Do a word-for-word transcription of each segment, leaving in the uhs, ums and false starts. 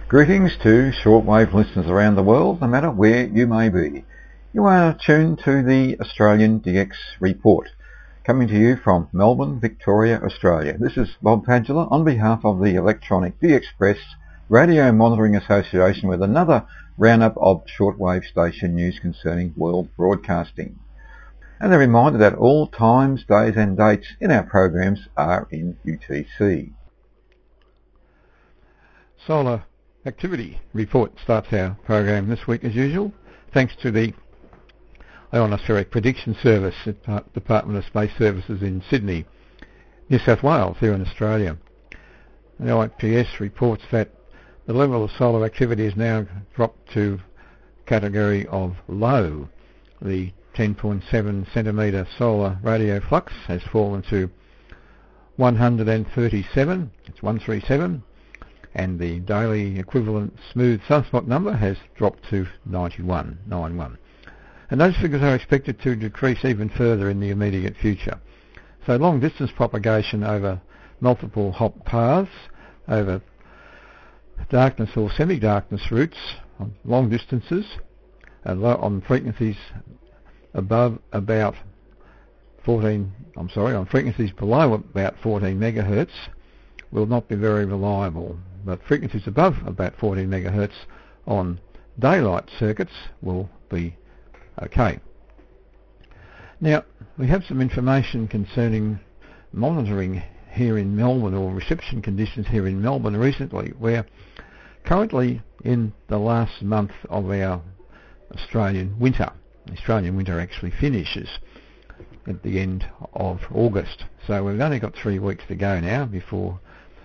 Greetings to shortwave listeners around the world, no matter where you may be. You are tuned to the Australian D X Report, coming to you from Melbourne, Victoria, Australia. This is Bob Padula on behalf of the Electronic D Express Radio Monitoring Association with another roundup of shortwave station news concerning world broadcasting. And a reminder that all times, days and dates in our programs are in U T C. Solar Activity Report starts our program this week as usual, thanks to the Ionospheric Prediction Service at Department of Space Services in Sydney, New South Wales, here in Australia. The I P S reports that the level of solar activity has now dropped to category of low. The ten point seven centimetre solar radio flux has fallen to one hundred thirty-seven, it's one thirty-seven, and the daily equivalent smooth sunspot number has dropped to ninety-one, ninety-one. And those figures are expected to decrease even further in the immediate future. So long distance propagation over multiple hop paths, over darkness or semi-darkness routes on long distances, on frequencies above about fourteen, I'm sorry, on frequencies below about fourteen megahertz will not be very reliable. But frequencies above about fourteen megahertz on daylight circuits will be okay. Now, we have some information concerning monitoring here in Melbourne, or reception conditions here in Melbourne recently. We're currently in the last month of our Australian winter. The Australian winter actually finishes at the end of August. So we've only got three weeks to go now before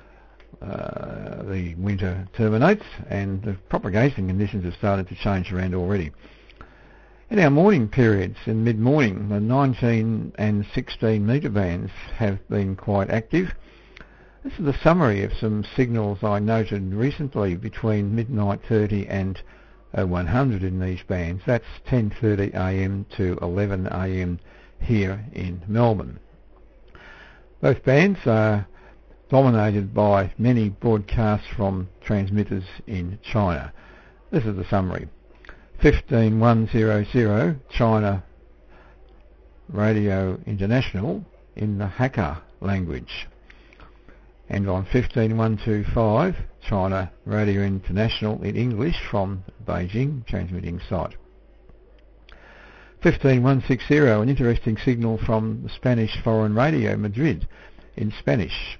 Uh, the winter terminates, and the propagation conditions have started to change around already. In our morning periods, in mid-morning, the nineteen and sixteen metre bands have been quite active. This is a summary of some signals I noted recently between midnight thirty and oh one hundred in these bands. That's ten thirty a m to eleven a m here in Melbourne. Both bands are dominated by many broadcasts from transmitters in China. This is the summary. fifteen one hundred China Radio International in the Hakka language. And on fifteen one twenty-five China Radio International in English from Beijing transmitting site. fifteen one sixty, an interesting signal from the Spanish Foreign Radio Madrid in Spanish.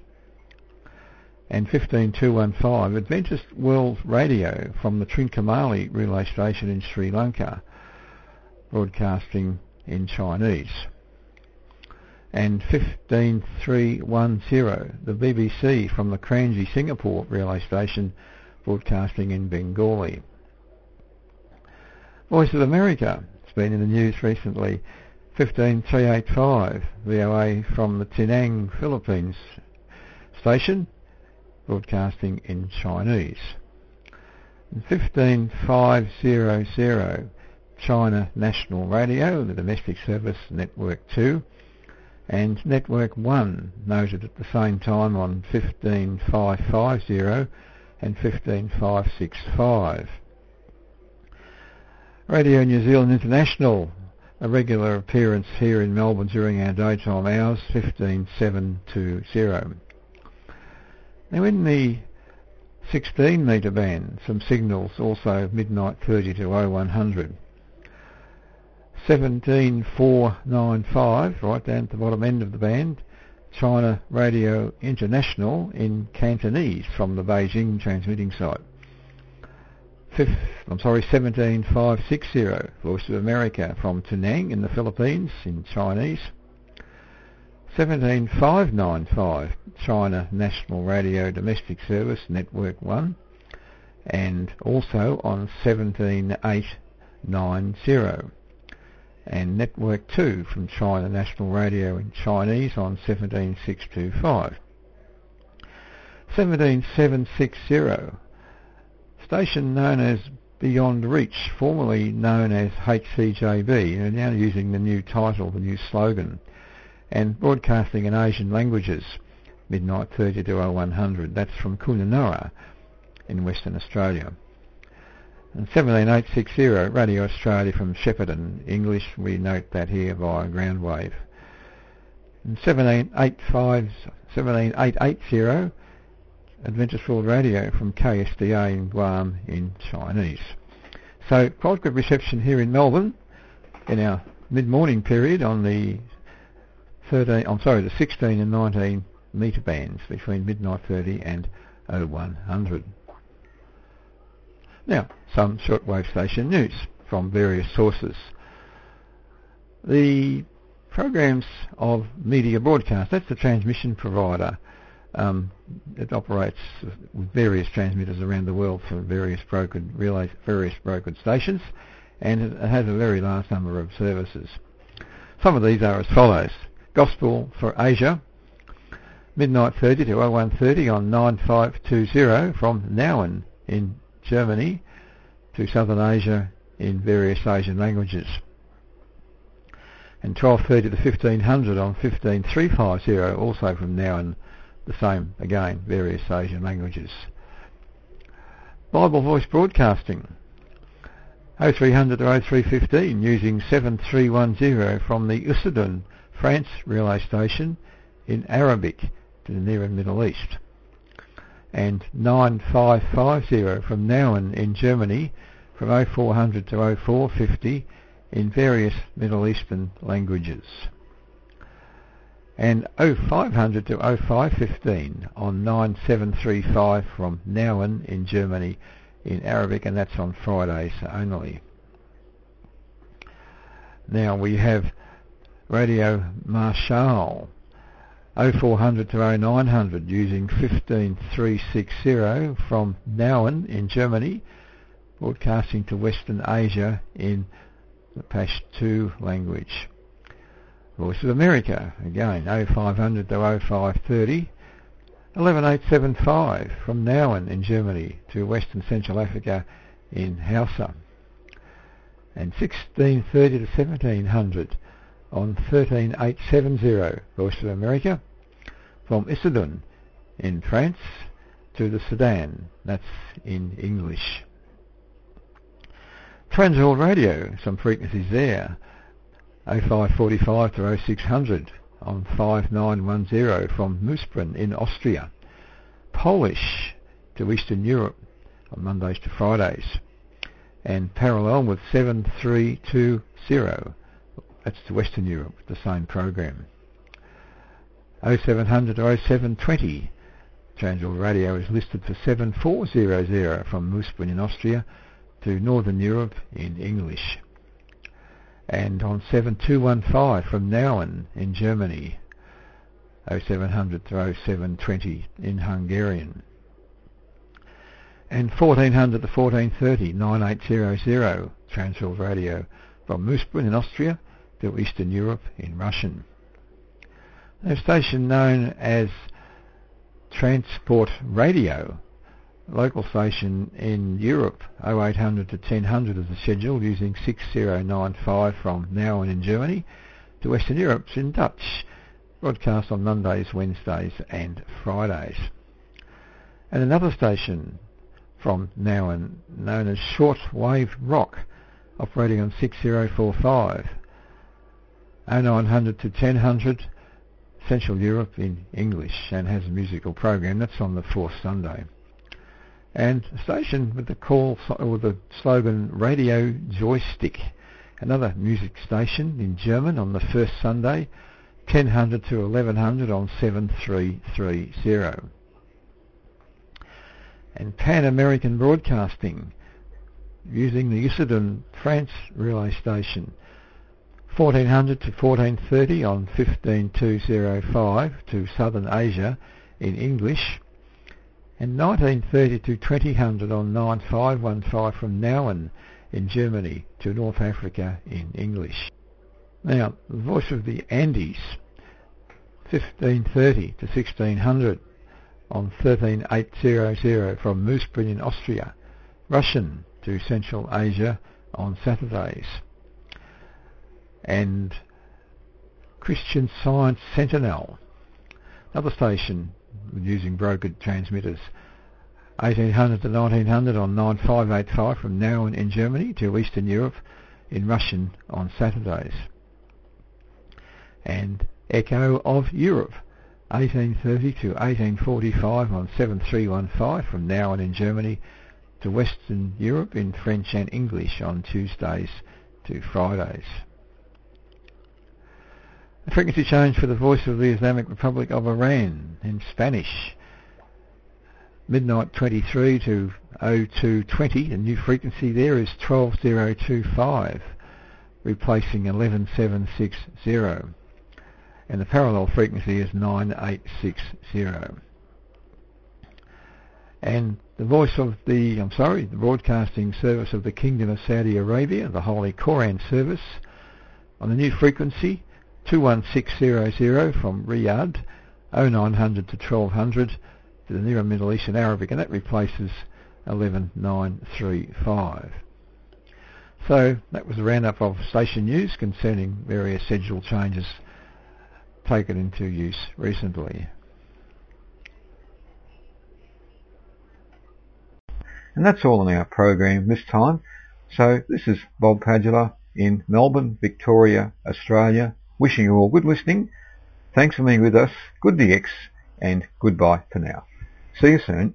And fifteen two fifteen Adventist World Radio from the Trincomalee relay station in Sri Lanka, broadcasting in Chinese. And fifteen three ten, the B B C from the Kranji Singapore relay station, broadcasting in Bengali. Voice of America, it's been in the news recently, fifteen three eighty-five, V O A from the Penang, Philippines station, broadcasting in Chinese. And fifteen five hundred China National Radio, the domestic service Network two, and Network one noted at the same time on fifteen five fifty and fifteen five sixty-five. Radio New Zealand International, a regular appearance here in Melbourne during our daytime hours, fifteen seven twenty. Now in the sixteen metre band, some signals also midnight thirty to oh one hundred. seventeen four ninety-five, right down at the bottom end of the band, China Radio International in Cantonese from the Beijing transmitting site. Fifth, I'm sorry, seventeen five sixty, Voice of America from Penang in the Philippines in Chinese. seventeen five ninety-five, China National Radio Domestic Service Network one, and also on seventeen eight ninety, and Network two from China National Radio in Chinese on seventeen six twenty-five. seventeen seven sixty, station known as Beyond Reach, formerly known as H C J B, and now using the new title, the new slogan, and broadcasting in Asian languages, midnight thirty to oh one hundred. That's from Kununurra in Western Australia. And seventeen eight sixty, Radio Australia from Shepparton, English, we note that here via ground wave. And seventeen eight eighty, Adventist World Radio from K S D A in Guam in Chinese. So quite good reception here in Melbourne in our mid-morning period on the thirteen, I'm sorry, the sixteen and nineteen metre bands between midnight thirty and oh one hundred. Now, some shortwave station news from various sources. The programs of Media Broadcast, that's the transmission provider. Um, it operates with various transmitters around the world for various brokered, relay, various brokered stations, and it has a very large number of services. Some of these are as follows. Gospel for Asia, midnight thirty to oh one thirty on nine five two zero from Nauen in Germany to Southern Asia in various Asian languages. And twelve thirty to fifteen hundred on fifteen three fifty also from Nauen, the same again, various Asian languages. Bible Voice Broadcasting, oh three hundred to oh three fifteen using seven three one zero from the Usedom, France relay station in Arabic to the Near and Middle East. And nine five five zero from Nauen in Germany from oh four hundred to oh four fifty in various Middle Eastern languages. And oh five hundred to oh five fifteen on nine seven three five from Nauen in Germany in Arabic, and that's on Fridays only. Now we have Radio Marshall, oh four hundred to oh nine hundred using fifteen three sixty from Nauen in Germany, broadcasting to Western Asia in the Pashto language. Voice of America, again, oh five hundred to oh five thirty, eleven eight seven five from Nauen in Germany to Western Central Africa in Hausa. And sixteen thirty to seventeen hundred on thirteen eight seventy, Voice of America, from Usedom in France to the Sudan, that's in English. Transworld Radio, some frequencies there, oh five forty-five to oh six hundred on five nine one zero from Moosbrunn in Austria. Polish to Eastern Europe on Mondays to Fridays. And parallel with seven three two zero, that's to Western Europe, the same program. oh seven hundred to oh seven twenty, Transworld Radio is listed for seven four zero zero from Moosbrunn in Austria to Northern Europe in English. And on seven two one five from Nauen in Germany, oh seven hundred to oh seven twenty in Hungarian. And fourteen hundred to fourteen thirty, nine eight zero zero, Transworld Radio from Moosbrunn in Austria to Eastern Europe in Russian. A station known as Transport Radio, local station in Europe, oh eight hundred to ten hundred is the schedule, using six zero nine five from Nauen in Germany to Western Europe in Dutch, broadcast on Mondays, Wednesdays and Fridays. And another station from Nauen known as Shortwave Rock, operating on six zero four five, oh nine hundred to ten hundred Central Europe in English, and has a musical program that's on the fourth Sunday. And a station with the call with the slogan Radio Joystick, another music station in German on the first Sunday, ten hundred to eleven hundred on seven three three zero. And Pan American Broadcasting, using the Usedom France relay station, fourteen hundred to fourteen thirty on fifteen two oh five to Southern Asia in English, and nineteen thirty to twenty hundred on nine five one five from Nauen in Germany to North Africa in English. Now, the Voice of the Andes, fifteen thirty to sixteen hundred on thirteen eight hundred from Moosbrunn in Austria, Russian to Central Asia on Saturdays. And Christian Science Sentinel, another station using brokered transmitters, eighteen hundred to nineteen hundred on nine five eight five from Nauen in Germany to Eastern Europe in Russian on Saturdays. And Echo of Europe, eighteen thirty to eighteen forty-five on seven three one five from Nauen in Germany to Western Europe in French and English on Tuesdays to Fridays. The frequency change for the Voice of the Islamic Republic of Iran in Spanish, midnight twenty-three to oh two twenty. The new frequency there is twelve thousand twenty-five, replacing eleven seven sixty, and the parallel frequency is nine eight six zero. And the voice of the, I'm sorry, the broadcasting service of the Kingdom of Saudi Arabia, the Holy Quran service, on the new frequency two one six zero zero from Riyadh, oh nine hundred to twelve hundred to the Near Middle East and Arabic, and that replaces eleven nine three five. So that was a roundup of station news concerning various schedule changes taken into use recently. And that's all on our program this time. So this is Bob Padula in Melbourne, Victoria, Australia, wishing you all good listening. Thanks for being with us. Good D X, and goodbye for now. See you soon.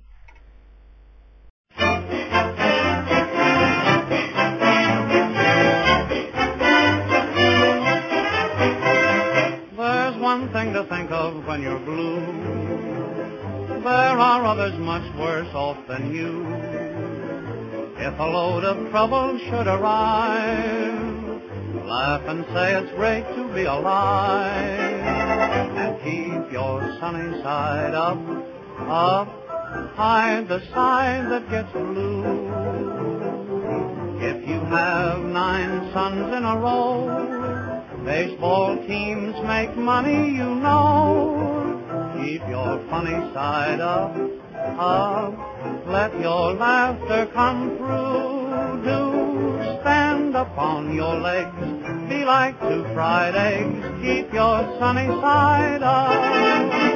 There's one thing to think of when you're blue. There are others much worse off than you. If a load of trouble should arrive, laugh and say it's great to be alive. And keep your sunny side up, up, hide the side that gets blue. If you have nine suns in a row, baseball teams make money, you know. Keep your funny side up, up, let your laughter come through. Do stand up on your legs, be like two fried eggs. Keep your sunny side up.